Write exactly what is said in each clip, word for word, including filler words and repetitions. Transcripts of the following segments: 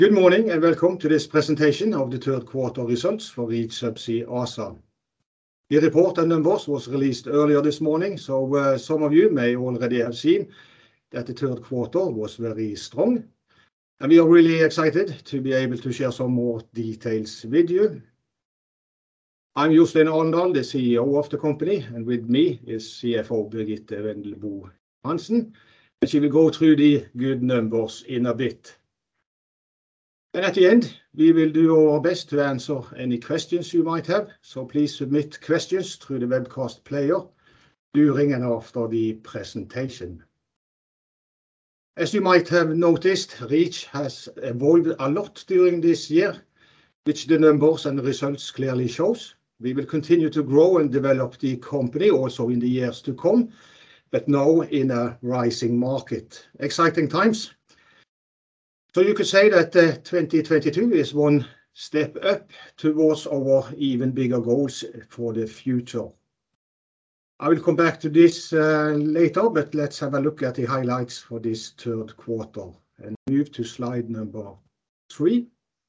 Good morning and welcome to this presentation of the third quarter results for Reach Subsea ASA. The report and numbers was released earlier this morning, so uh, some of you may already have seen that the third quarter was very strong. And we are really excited to be able to share some more details with you. I'm Jostein Alendal, the C E O of the company, and with me is C F O Birgitte Wendelbo Johansen, and she will go through the good numbers in a bit. And at the end, we will do our best to answer any questions you might have, so please submit questions through the webcast player during and after the presentation. As you might have noticed, Reach has evolved a lot during this year, which the numbers and the results clearly shows. We will continue to grow and develop the company also in the years to come, but now in a rising market. Exciting times. So you could say that uh, twenty twenty-two is one step up towards our even bigger goals for the future. I will come back to this uh, later, but let's have a look at the highlights for this third quarter and move to slide number three.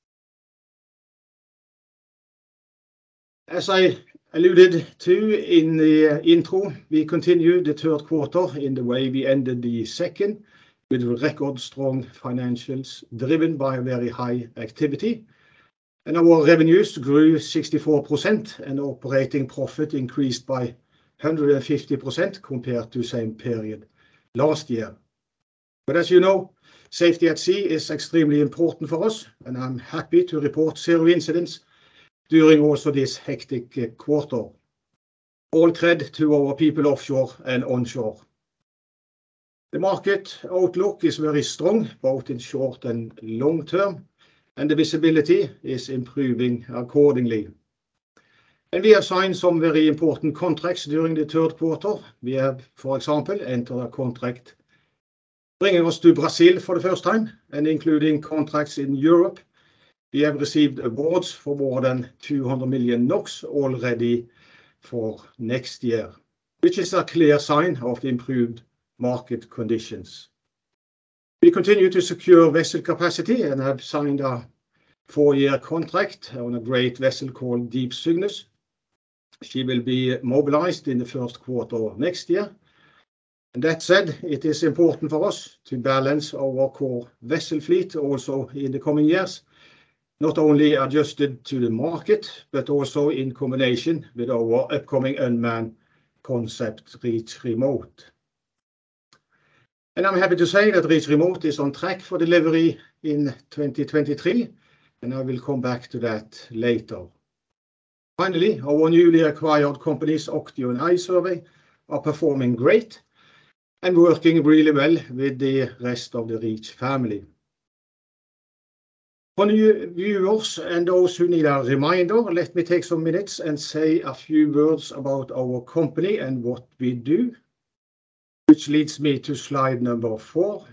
As I alluded to in the uh, intro, we continued the third quarter in the way we ended the second, with record strong financials driven by very high activity. And our revenues grew sixty-four percent and operating profit increased by one hundred fifty percent compared to the same period last year. But as you know, safety at sea is extremely important for us, and I'm happy to report zero incidents during also this hectic quarter. All credit to our people offshore and onshore. The market outlook is very strong, both in short and long term, and the visibility is improving accordingly. And we have signed some very important contracts during the third quarter. We have, for example, entered a contract bringing us to Brazil for the first time, and including contracts in Europe. We have received awards for more than two hundred million NOK already for next year, which is a clear sign of the improved market conditions. We continue to secure vessel capacity and have signed a four-year contract on a great vessel called Deep Cygnus. She will be mobilized in the first quarter of next year. And that said, it is important for us to balance our core vessel fleet also in the coming years, not only adjusted to the market, but also in combination with our upcoming unmanned concept Reach Remote. And I'm happy to say that Reach Remote is on track for delivery in twenty twenty-three, and I will come back to that later. Finally, our newly acquired companies Octio and iSurvey are performing great and working really well with the rest of the Reach family. For new viewers and those who need a reminder, let me take some minutes and say a few words about our company and what we do, which leads me to slide number four.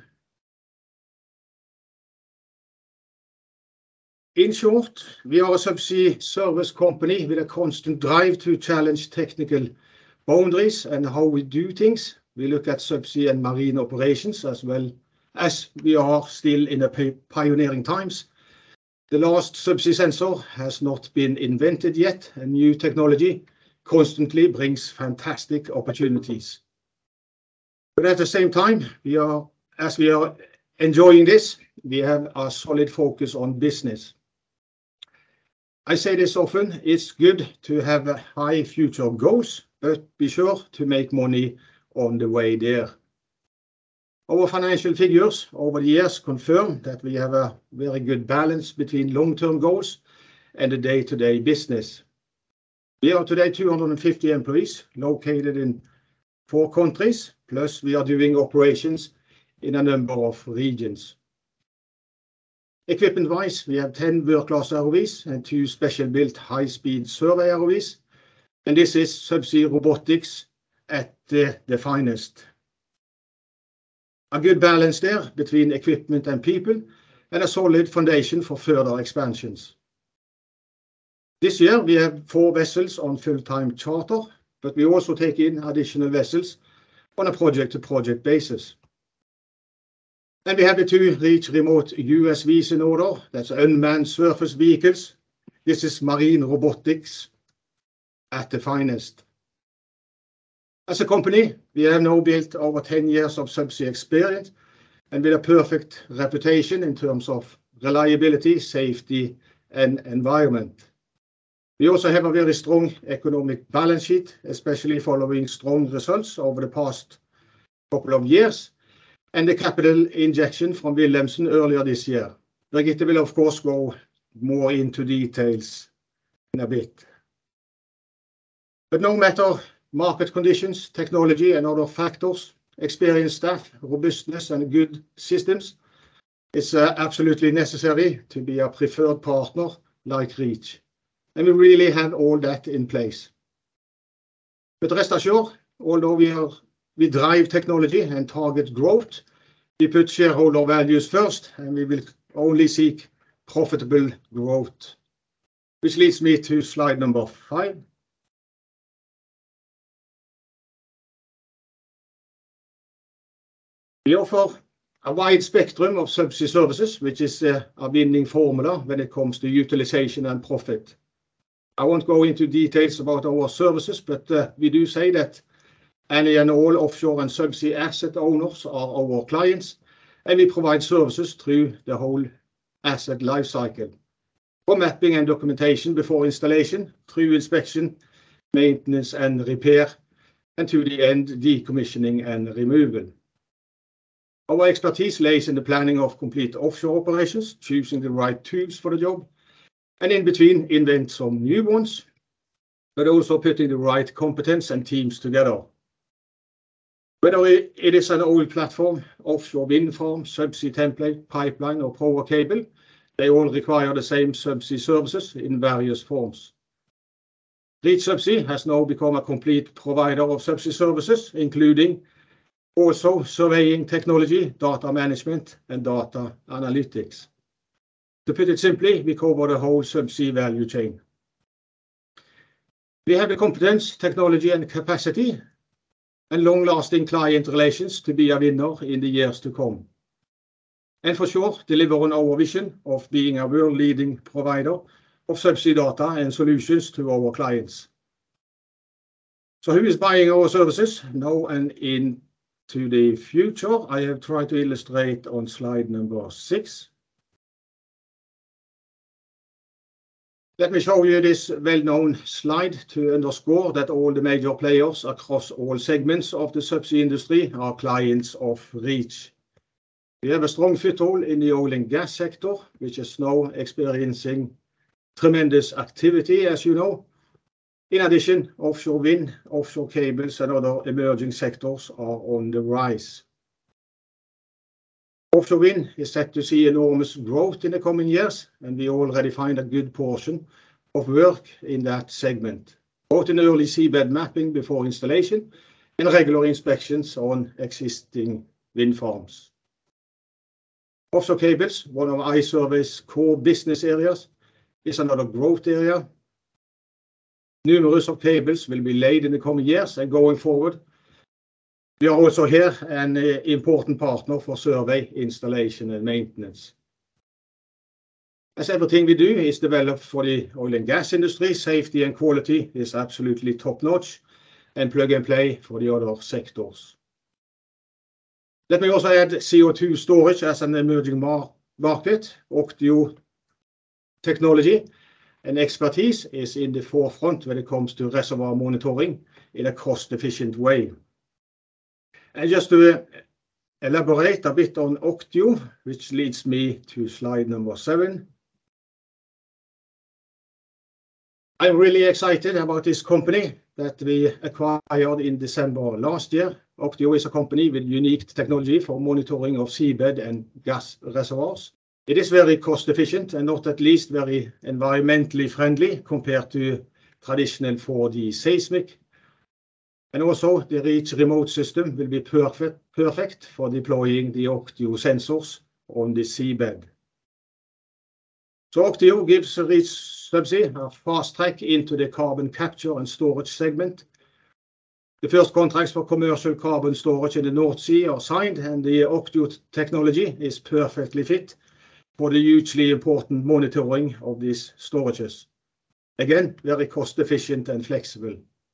In short, we are a subsea service company with a constant drive to challenge technical boundaries and how we do things. We look at subsea and marine operations as well as we are still in the pioneering times. The last subsea sensor has not been invented yet, and new technology constantly brings fantastic opportunities. But at the same time, we are, as we are enjoying this, we have a solid focus on business. I say this often, it's good to have high future goals, but be sure to make money on the way there. Our financial figures over the years confirm that we have a very good balance between long-term goals and the day-to-day business. We are today two hundred fifty employees located in four countries, plus we are doing operations in a number of regions. Equipment-wise, we have ten world-class R O Vs and two special-built high-speed survey R O Vs, and this is subsea robotics at the, the finest. A good balance there between equipment and people, and a solid foundation for further expansions. This year we have four vessels on full-time charter, but we also take in additional vessels on a project-to-project basis. And we have the two Reach Remote U S Vs in order. That's unmanned surface vehicles. This is marine robotics at the finest. As a company, we have now built over ten years of subsea experience and with a perfect reputation in terms of reliability, safety, and environment. We also have a very strong economic balance sheet, especially following strong results over the past couple of years, and the capital injection from Wilhelmsen earlier this year. Birgitte will, of course, go more into details in a bit. But no matter market conditions, technology, and other factors, experienced staff, robustness, and good systems, it's uh, absolutely necessary to be a preferred partner like Reach. And we really have all that in place. But rest assured, although we, are, we drive technology and target growth, we put shareholder values first, and we will only seek profitable growth. Which leads me to slide number five. We offer a wide spectrum of subsea services, which is uh, a winning formula when it comes to utilization and profit. I won't go into details about our services, but uh, we do say that any and all offshore and subsea asset owners are our clients, and we provide services through the whole asset life cycle, from mapping and documentation before installation, through inspection, maintenance and repair, and to the end decommissioning and removal. Our expertise lays in the planning of complete offshore operations, choosing the right tools for the job, and in between invent some new ones, but also putting the right competence and teams together. Whether it is an oil platform, offshore wind farm, subsea template, pipeline or power cable, they all require the same subsea services in various forms. Reach Subsea has now become a complete provider of subsea services, including also surveying technology, data management, and data analytics. To put it simply, we cover the whole subsea value chain. We have the competence, technology, and capacity, and long-lasting client relations to be a winner in the years to come. And for sure, deliver on our vision of being a world-leading provider of subsea data and solutions to our clients. So who is buying our services now and in to the future? I have tried to illustrate on slide number six. Let me show you this well-known slide to underscore that all the major players across all segments of the subsea industry are clients of Reach. We have a strong foothold in the oil and gas sector, which is now experiencing tremendous activity, as you know. In addition, offshore wind, offshore cables, and other emerging sectors are on the rise. Offshore wind is set to see enormous growth in the coming years, and we already find a good portion of work in that segment, both in early seabed mapping before installation and regular inspections on existing wind farms. Offshore cables, one of iSurvey's core business areas, is another growth area. Numerous of cables will be laid in the coming years, and going forward, we are also here an uh, important partner for survey, installation and maintenance. As everything we do is developed for the oil and gas industry, safety and quality is absolutely top-notch and plug and play for the other sectors. Let me also add C O two storage as an emerging mar market. Octio technology and expertise is in the forefront when it comes to reservoir monitoring in a cost-efficient way. And just to uh, elaborate a bit on Octio, which leads me to slide number seven. I'm really excited about this company that we acquired in December last year. Octio is a company with unique technology for monitoring of seabed and gas reservoirs. It is very cost efficient and not at least very environmentally friendly compared to traditional four D seismic. And also the Reach remote system will be perfect, perfect for deploying the Octio sensors on the seabed. So Octio gives Reach Subsea a fast track into the carbon capture and storage segment. The first contracts for commercial carbon storage in the North Sea are signed, and the OCTIO technology is perfectly fit for the hugely important monitoring of these storages. Again, very cost efficient and flexible.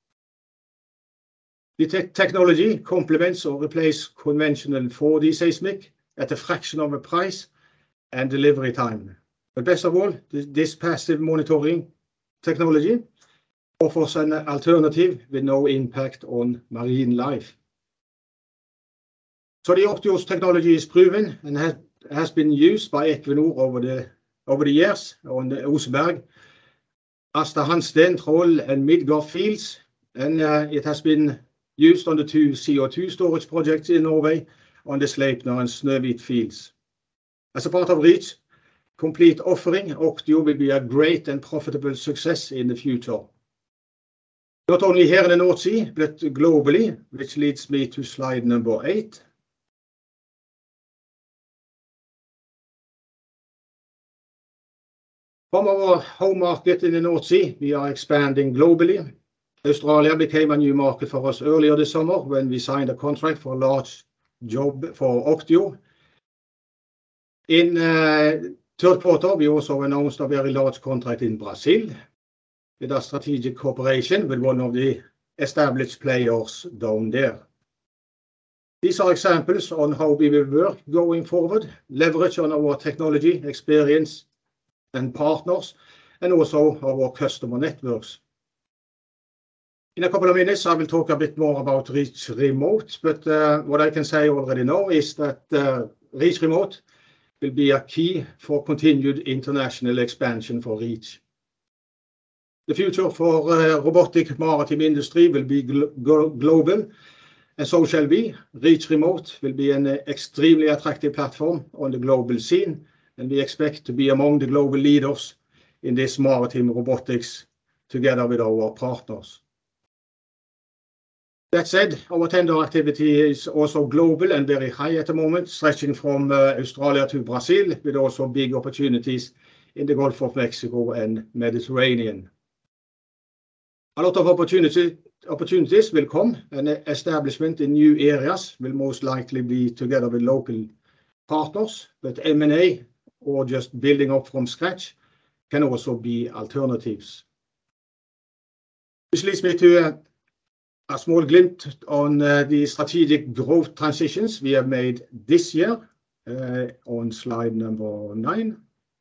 The te technology complements or replaces conventional four D seismic at a fraction of the price and delivery time. But best of all, this, this passive monitoring technology offers an alternative with no impact on marine life. So the OCTIO's technology is proven and has, has been used by Equinor over the, over the years on the Oseberg, Aasta Hansteen, Troll and Midgard fields, and uh, it has been used on the two C O two storage projects in Norway on the Sleipner and Snøhvit fields. As a part of Reach complete offering, OCTIO will be a great and profitable success in the future. Not only here in the North Sea, but globally, which leads me to slide number eight. From our home market in the North Sea, we are expanding globally. Australia became a new market for us earlier this summer when we signed a contract for a large job for OCTIO. In uh, third quarter, we also announced a very large contract in Brazil with a strategic cooperation with one of the established players down there. These are examples on how we will work going forward, leverage on our technology, experience and partners, and also our customer networks. In a couple of minutes, I will talk a bit more about Reach Remote, but uh, what I can say already now is that uh, Reach Remote will be a key for continued international expansion for Reach. The future for uh, robotic maritime industry will be glo global, and so shall we. Reach Remote will be an uh, extremely attractive platform on the global scene, and we expect to be among the global leaders in this maritime robotics together with our partners. That said, our tender activity is also global and very high at the moment, stretching from uh, Australia to Brazil, with also big opportunities in the Gulf of Mexico and Mediterranean. A lot of opportunity, opportunities will come, and establishment in new areas will most likely be together with local partners, but M and A or just building up from scratch can also be alternatives. Which leads me to uh, a small glimpse on uh, the strategic growth transitions we have made this year uh, on slide number nine.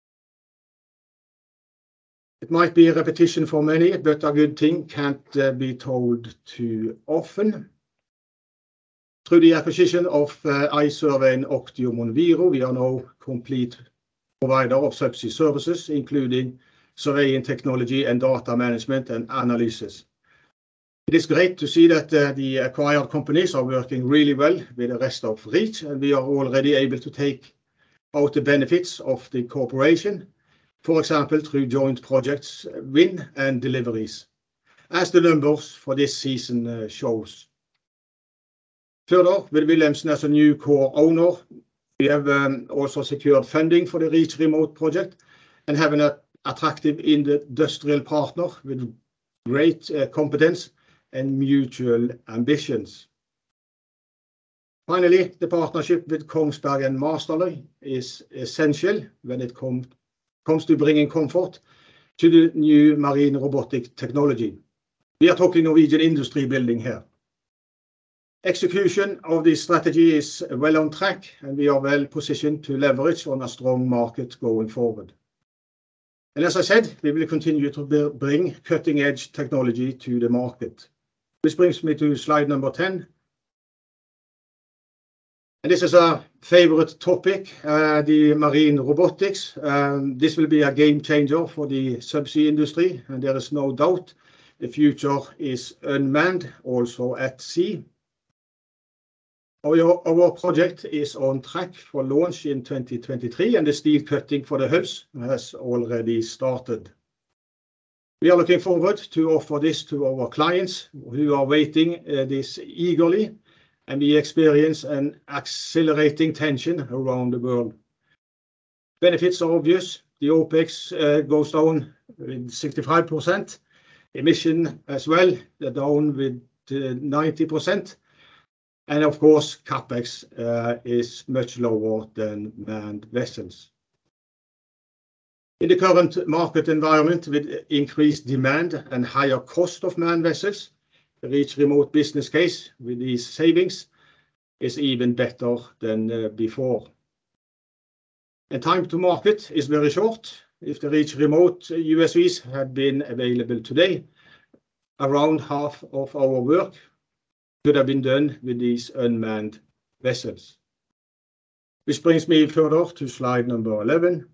It might be a repetition for many, but a good thing can't uh, be told too often. Through the acquisition of uh, iSurvey and OCTIO Monviro, we are now complete provider of subsea services, including surveying technology and data management and analysis. It is great to see that uh, the acquired companies are working really well with the rest of Reach, and we are already able to take out the benefits of the cooperation, for example, through joint projects, win and deliveries, as the numbers for this season uh, shows. Further, with Wilhelmsen as a new core owner, we have um, also secured funding for the Reach Remote project and have an attractive industrial partner with great uh, competence and mutual ambitions. Finally, the partnership with Kongsberg and Massterly is essential when it com comes to bringing comfort to the new marine robotic technology. We are talking Norwegian industry building here. Execution of this strategy is well on track, and we are well positioned to leverage on a strong market going forward. And as I said, we will continue to bring cutting-edge technology to the market. This brings me to slide number ten. And this is a favorite topic, uh, the marine robotics. Um, this will be a game changer for the subsea industry, and there is no doubt the future is unmanned, also at sea. Our, our project is on track for launch in twenty twenty-three, and the steel cutting for the hulls has already started. We are looking forward to offer this to our clients who are waiting uh, this eagerly, and we experience an accelerating tension around the world. Benefits are obvious. The OPEX uh, goes down with sixty-five percent, emission as well, they're down with ninety percent. And of course, CapEx uh, is much lower than manned vessels. In the current market environment with increased demand and higher cost of manned vessels, the Reach Remote business case with these savings is even better than uh, before. And time to market is very short. If the Reach Remote U S Vs had been available today, around half of our work could have been done with these unmanned vessels. Which brings me further to slide number eleven.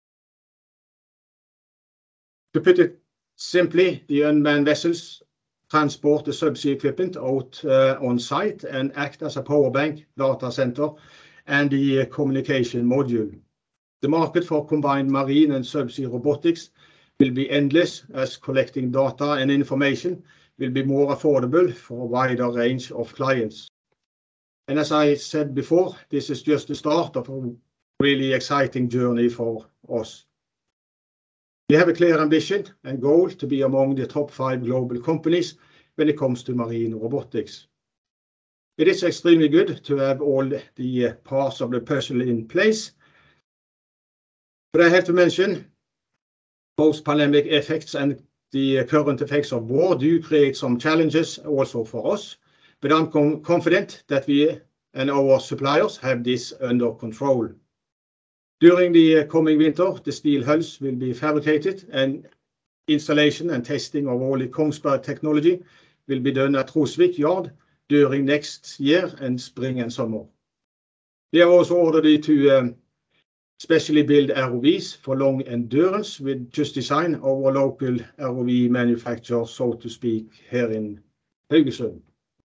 To put it simply, the unmanned vessels transport the subsea equipment out uh, on site and act as a power bank, data center, and the uh, communication module. The market for combined marine and subsea robotics will be endless, as collecting data and information will be more affordable for a wider range of clients. And as I said before, this is just the start of a really exciting journey for us. We have a clear ambition and goal to be among the top five global companies when it comes to marine robotics. It is extremely good to have all the parts of the puzzle in place. But I have to mention, post-pandemic effects and the current effects of war do create some challenges also for us. But I'm com confident that we and our suppliers have this under control. During the coming winter, the steel hulls will be fabricated and installation and testing of all the Kongsberg technology will be done at Trosvik Yard during next year and spring and summer. We have also ordered to um, specially build R O Vs for long endurance with Just Design, our local R O V manufacturer, so to speak, here in Haugesund.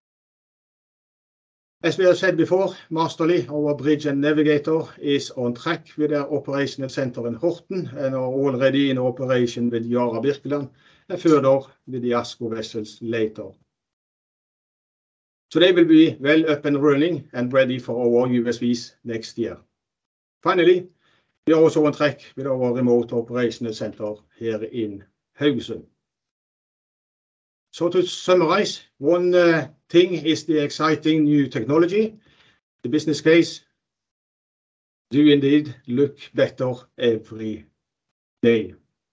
As we have said before, Masterly, our bridge and navigator, is on track with their operational center in Horten and are already in operation with Yara Birkeland and further with the ASKO vessels later. So they will be well up and running and ready for our U S Vs next year. Finally, we are also on track with our remote operational center here in Haugesund. So to summarize, one uh, thing is the exciting new technology. The business case do indeed look better every day.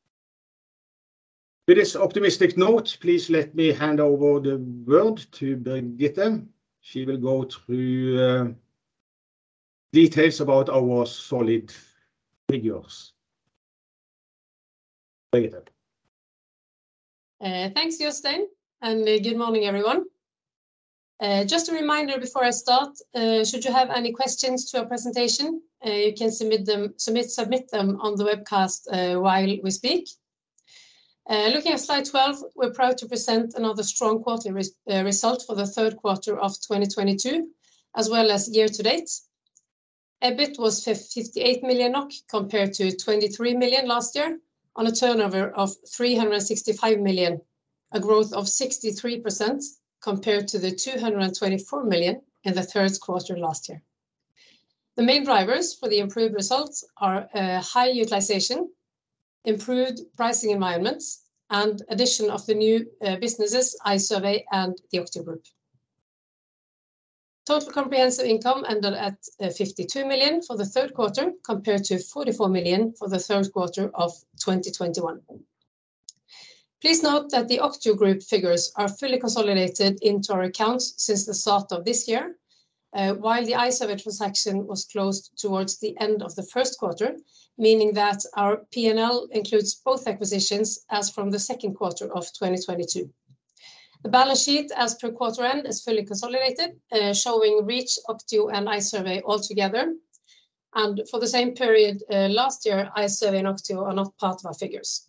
With this optimistic note, please let me hand over the word to Birgitte. She will go through uh, details about our solid figures. Birgitte. Uh, thanks, Jostein, and uh, good morning, everyone. Uh, just a reminder before I start, uh, should you have any questions to our presentation, uh, you can submit them, submit, submit them on the webcast uh, while we speak. Uh, looking at slide twelve, we're proud to present another strong quarterly res uh, result for the third quarter of twenty twenty-two, as well as year to date. EBIT was fifty-eight million NOK compared to twenty-three million last year, on a turnover of three hundred sixty-five million, a growth of sixty-three percent compared to the two hundred twenty-four million in the third quarter last year. The main drivers for the improved results are uh, high utilization, improved pricing environments, and addition of the new uh, businesses, iSurvey and the Octio Group. Total comprehensive income ended at uh, fifty-two million for the third quarter compared to forty-four million for the third quarter of twenty twenty-one. Please note that the Octio Group figures are fully consolidated into our accounts since the start of this year, uh, while the iSurvey transaction was closed towards the end of the first quarter, meaning that our P and L includes both acquisitions as from the second quarter of twenty twenty-two. The balance sheet as per quarter end is fully consolidated, uh, showing Reach, Octio and iSurvey all together. And for the same period uh, last year, iSurvey and Octio are not part of our figures.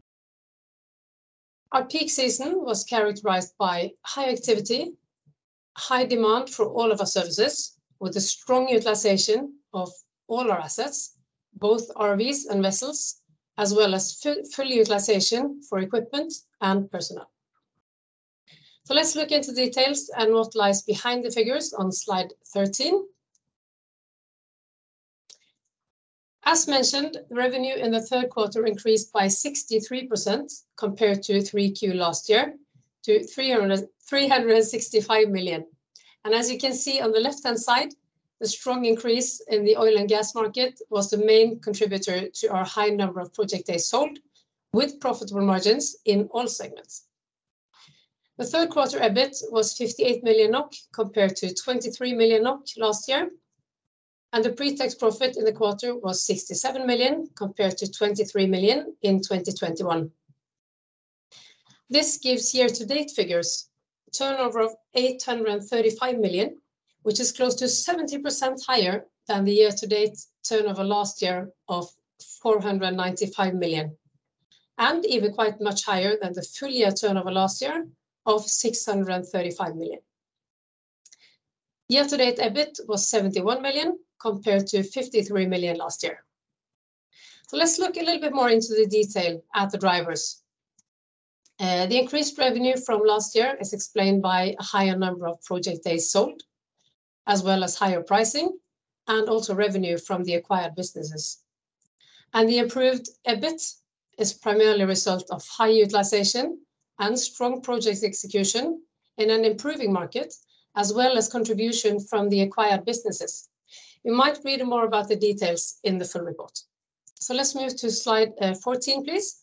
Our peak season was characterized by high activity, high demand for all of our services, with a strong utilization of all our assets, both R Vs and vessels, as well as full, full utilization for equipment and personnel. So let's look into details and what lies behind the figures on slide thirteen. As mentioned, revenue in the third quarter increased by sixty-three percent compared to three Q last year to three hundred sixty-five million. And as you can see on the left-hand side, the strong increase in the oil and gas market was the main contributor to our high number of project days sold, with profitable margins in all segments. The third quarter EBIT was fifty-eight million NOK compared to twenty-three million NOK last year, and the pre-tax profit in the quarter was sixty-seven million compared to twenty-three million in twenty twenty-one. This gives year-to-date figures, turnover of eight hundred thirty-five million, which is close to seventy percent higher than the year-to-date turnover last year of four hundred ninety-five million, and even quite much higher than the full year turnover last year of six hundred thirty-five million. Year-to-date EBIT was seventy-one million compared to fifty-three million last year. So let's look a little bit more into the detail at the drivers. Uh, the increased revenue from last year is explained by a higher number of project days sold, as well as higher pricing, and also revenue from the acquired businesses. And the improved EBIT is primarily a result of high utilization and strong project execution in an improving market, as well as contribution from the acquired businesses. You might read more about the details in the full report. So let's move to slide uh, fourteen, please.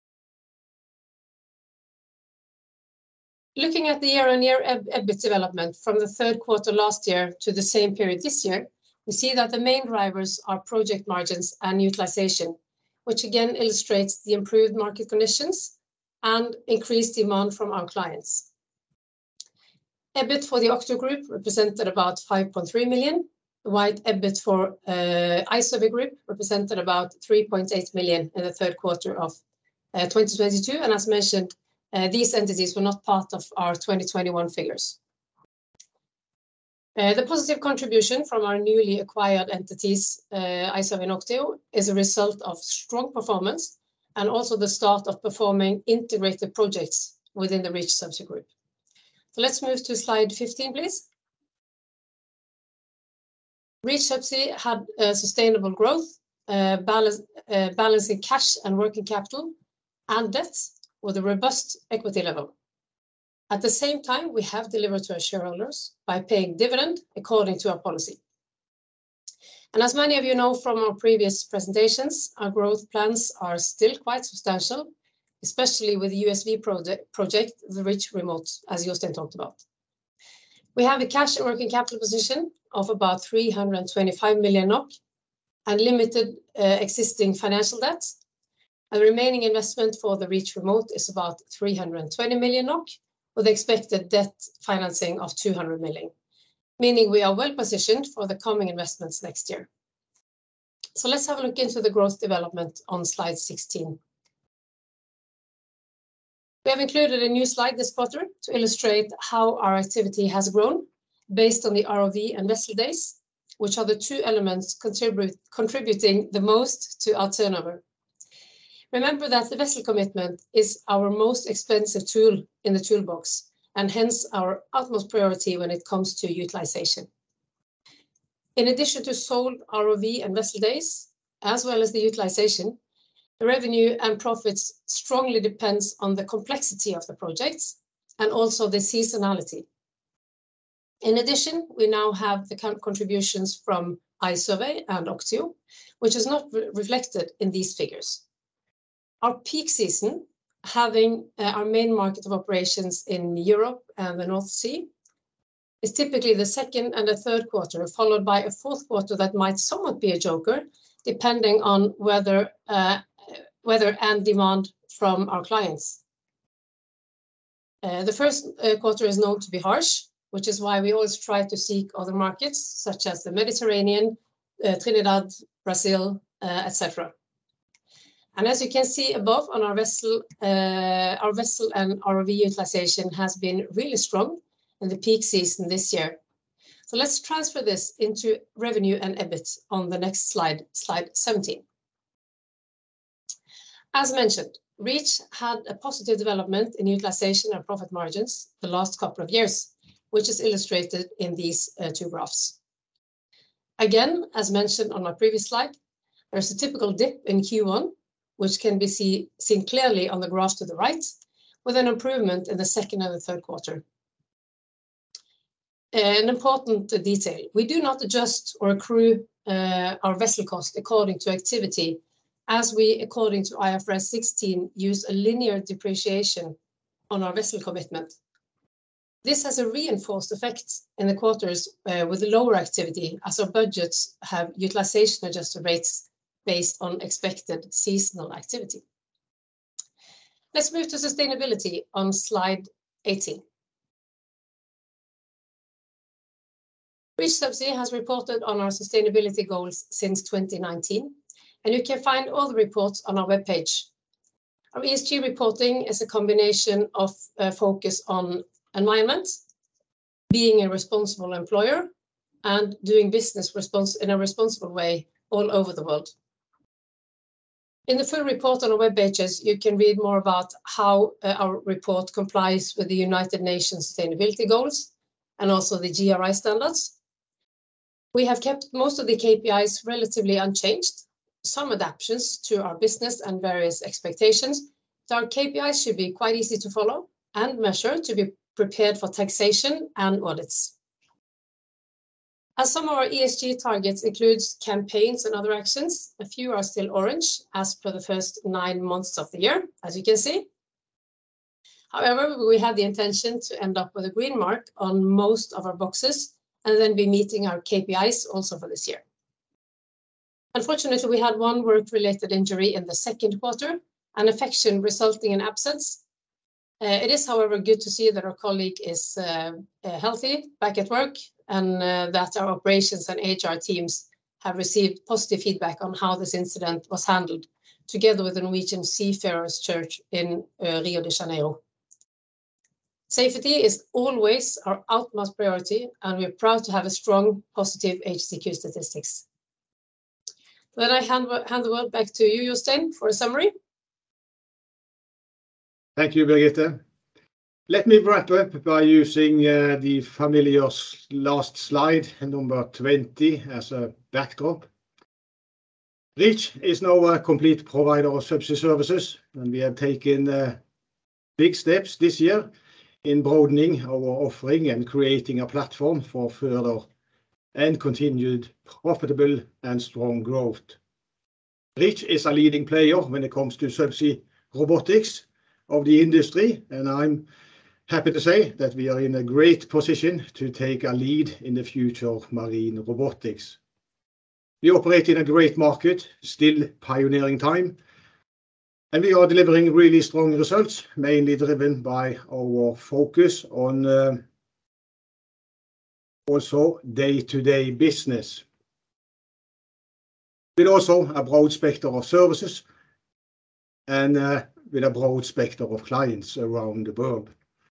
Looking at the year-on-year EBIT development from the third quarter last year to the same period this year, we see that the main drivers are project margins and utilization, which again illustrates the improved market conditions and increased demand from our clients. EBIT for the Octio Group represented about five point three million, while EBIT for uh, iSurvey Group represented about three point eight million in the third quarter of uh, twenty twenty-two, and as mentioned, Uh, these entities were not part of our twenty twenty-one figures. Uh, the positive contribution from our newly acquired entities, uh, iSurvey and Octio, is a result of strong performance and also the start of performing integrated projects within the Reach Subsea Group. So let's move to slide fifteen, please. Reach Subsea had uh, sustainable growth, uh, balance, uh, balancing cash and working capital and debts with a robust equity level. At the same time, we have delivered to our shareholders by paying dividend according to our policy. And as many of you know from our previous presentations, our growth plans are still quite substantial, especially with the U S V project, project the Reach Remote, as Jostein talked about. We have a cash and working capital position of about three hundred twenty-five million NOK and limited uh, existing financial debt. And the remaining investment for the Reach Remote is about three hundred twenty million NOK, with expected debt financing of two hundred million, meaning we are well positioned for the coming investments next year. So let's have a look into the growth development on slide sixteen. We have included a new slide this quarter to illustrate how our activity has grown based on the R O V and vessel days, which are the two elements contribute, contributing the most to our turnover. Remember that the vessel commitment is our most expensive tool in the toolbox, and hence our utmost priority when it comes to utilization. In addition to sold R O V and vessel days, as well as the utilization, the revenue and profits strongly depends on the complexity of the projects and also the seasonality. In addition, we now have the contributions from iSurvey and Octio, which is not re reflected in these figures. Our peak season, having uh, our main market of operations in Europe and the North Sea, is typically the second and the third quarter, followed by a fourth quarter that might somewhat be a joker, depending on weather, uh, weather and demand from our clients. Uh, the first uh, quarter is known to be harsh, which is why we always try to seek other markets, such as the Mediterranean, uh, Trinidad, Brazil, uh, et cetera. And as you can see above on our vessel, uh, our vessel and R O V utilization has been really strong in the peak season this year. So let's transfer this into revenue and EBIT on the next slide, slide seventeen. As mentioned, Reach had a positive development in utilization and profit margins the last couple of years, which is illustrated in these uh, two graphs. Again, as mentioned on my previous slide, there's a typical dip in Q one, which can be see, seen clearly on the graph to the right, with an improvement in the second and the third quarter. An important detail, we do not adjust or accrue uh, our vessel cost according to activity, as we, according to I F R S sixteen, use a linear depreciation on our vessel commitment. This has a reinforced effect in the quarters uh, with lower activity, as our budgets have utilization adjusted rates based on expected seasonal activity. Let's move to sustainability on slide eighteen. Reach Subsea has reported on our sustainability goals since twenty nineteen, and you can find all the reports on our webpage. Our E S G reporting is a combination of uh, focus on environment, being a responsible employer, and doing business respons- in a responsible way all over the world. In the full report on our web pages, you can read more about how uh, our report complies with the United Nations sustainability goals and also the G R I standards. We have kept most of the K P Is relatively unchanged, some adaptations to our business and various expectations. So our K P Is should be quite easy to follow and measure to be prepared for taxation and audits. As some of our E S G targets includes campaigns and other actions, a few are still orange as per the first nine months of the year, as you can see. However, we have the intention to end up with a green mark on most of our boxes and then be meeting our K P Is also for this year. Unfortunately, we had one work-related injury in the second quarter, an infection resulting in absence. Uh, it is, however, good to see that our colleague is uh, uh, healthy, back at work, and uh, that our operations and H R teams have received positive feedback on how this incident was handled, together with the Norwegian Seafarers Church in uh, Rio de Janeiro. Safety is always our utmost priority, and we're proud to have a strong, positive H C Q statistics. Then I hand, hand the word back to you, Jostein, for a summary. Thank you, Birgitte. Let me wrap up by using uh, the familiar last slide, number twenty, as a backdrop. Reach is now a complete provider of subsea services, and we have taken uh, big steps this year in broadening our offering and creating a platform for further and continued profitable and strong growth. Reach is a leading player when it comes to subsea robotics of the industry, and I'm happy to say that we are in a great position to take a lead in the future of marine robotics. We operate in a great market, still pioneering time, and we are delivering really strong results, mainly driven by our focus on uh, also day-to-day business. With also a broad spectrum of services and uh, with a broad spectrum of clients around the world.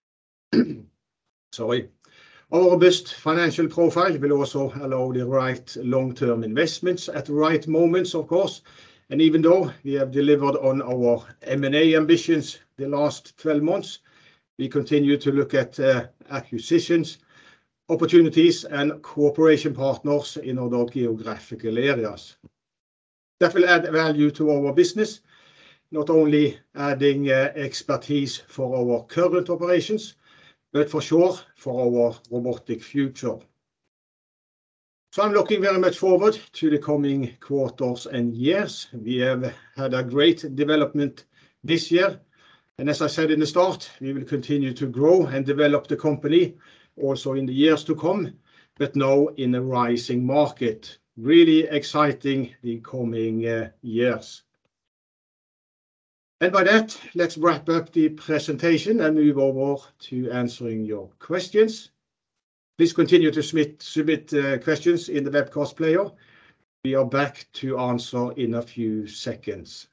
Sorry. Our robust financial profile will also allow the right long-term investments at the right moments, of course. And even though we have delivered on our M and A ambitions the last twelve months, we continue to look at uh, acquisitions, opportunities, and cooperation partners in other geographical areas. That will add value to our business, not only adding uh, expertise for our current operations, but for sure for our robotic future. So I'm looking very much forward to the coming quarters and years. We have had a great development this year, and as I said in the start, we will continue to grow and develop the company also in the years to come, but now in a rising market. Really exciting the coming uh, years. And by that, let's wrap up the presentation and move over to answering your questions. Please continue to submit, submit uh, questions in the webcast player. We are back to answer in a few seconds.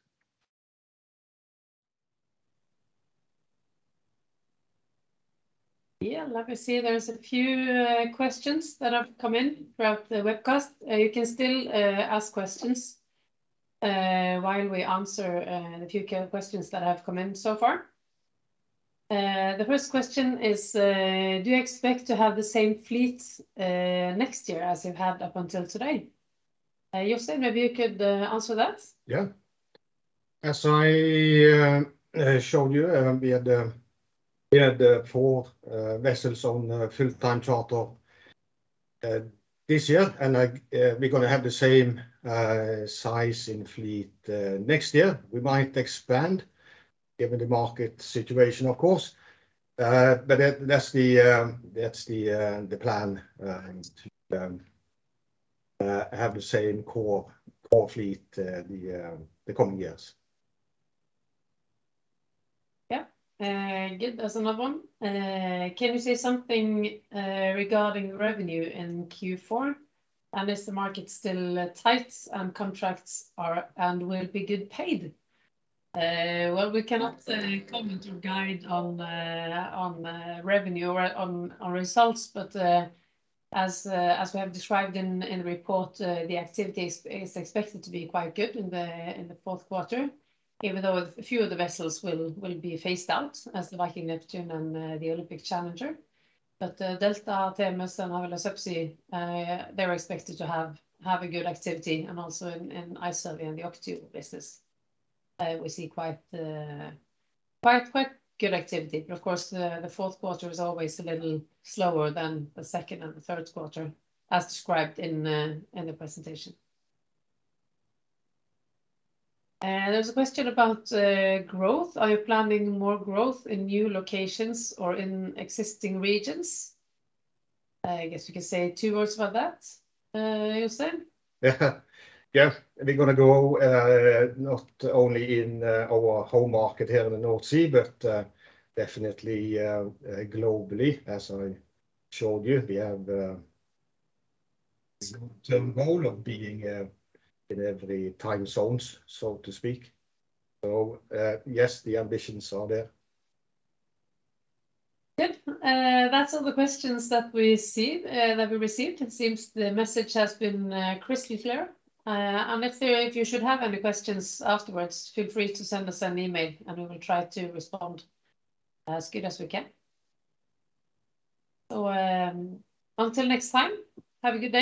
Yeah, let me see. There's a few uh, questions that have come in throughout the webcast. Uh, you can still uh, ask questions uh, while we answer uh, the few questions that have come in so far. Uh, the first question is, uh, do you expect to have the same fleet uh, next year as you've had up until today? Uh, Jostein, maybe you could uh, answer that? Yeah. As I uh, uh, showed you, uh, we had uh, We had uh, four uh, vessels on uh, full-time charter uh, this year, and uh, we're going to have the same uh, size in fleet uh, next year. We might expand, given the market situation, of course. Uh, but that, that's the um, that's the uh, the plan um, to um, uh, have the same core core fleet uh, the uh, the coming years. Yeah, uh, good. That's another one. Uh, can you say something uh, regarding revenue in Q four? And is the market still uh, tight and contracts are and will be good paid? Uh, well, we cannot uh, comment or guide on uh, on uh, revenue or on on results, but uh, as uh, as we have described in in the report, uh, the activity is, is expected to be quite good in the in the fourth quarter, even though a few of the vessels will will be phased out, as the Viking Neptune and uh, the Olympic Challenger. But uh, Delta, Themis, and Havila Subsea, uh, they're expected to have have a good activity, and also in in iSurvey and the Octio business. Uh, we see quite uh, quite quite good activity. But of course, the, the fourth quarter is always a little slower than the second and the third quarter, as described in uh, in the presentation. Uh, there's a question about uh, growth. Are you planning more growth in new locations or in existing regions? I guess you can say two words about that, uh, Jostein. Yeah. Yeah, we're going to go uh, not only in uh, our home market here in the North Sea, but uh, definitely uh, uh, globally. As I showed you, we have uh, a long-term goal of being uh, in every time zones, so to speak. So uh, yes, the ambitions are there. Good. Uh, that's all the questions that we see uh, that we received. It seems the message has been uh, crystal clear. Uh, and if there, if you should have any questions afterwards, feel free to send us an email, and we will try to respond as good as we can. So um, until next time, have a good day.